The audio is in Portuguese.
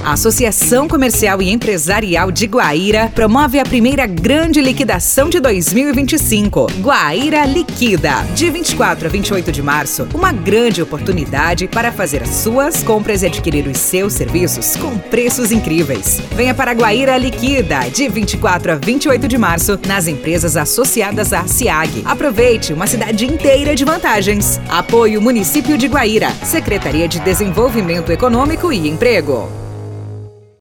A Associação Comercial e Empresarial de Guaíra promove a primeira grande liquidação de 2025. Guaíra Liquida. De 24 a 28 de março, uma grande oportunidade para fazer as suas compras e adquirir os seus serviços com preços incríveis. Venha para Guaíra Liquida, de 24 a 28 de março, nas empresas associadas à SIAG. Aproveite uma cidade inteira de vantagens. Apoio Município de Guaíra, Secretaria de Desenvolvimento Econômico e Emprego.